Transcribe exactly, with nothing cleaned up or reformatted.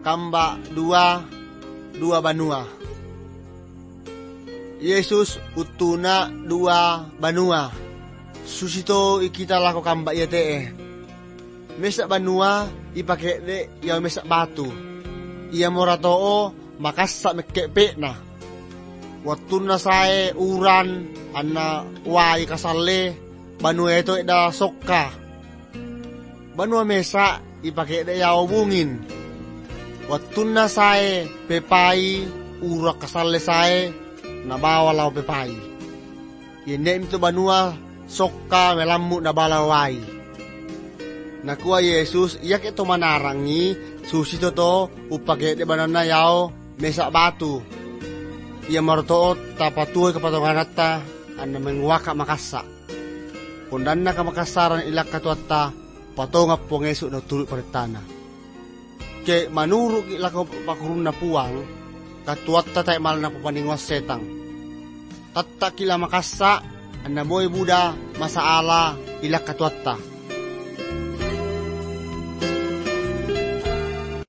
kamba dua dua banua. Yesus utuna dua banua. Susito ikita lako kamba yate eh. Mesak banua ipake de ya mesak batu. Ia moratoo makasa mekepe na. Watuna sae uran anna wai kasale banua itu ida sokka. Banua mesa ipake de ya obungin. Watuna sae pepai urak kasale sae nabawa lao pepai. Yende itu banua sokka melamu nabalawai. Nakuha Yesus iyak ito manarangi susi to to upake de banana yao mesa batu. Ia martoot tapatuoy kapatongan atta anna mengwaka makasa. Kundan na kamakasaran ilak katuatta patongap po ngeso na tulog paritana. Ke manuruk ilak pakurun na puwang katuatta tayo mal na papaningwas setang. Tatta kila makasa anna mo'y Buddha masaala ilak katuatta.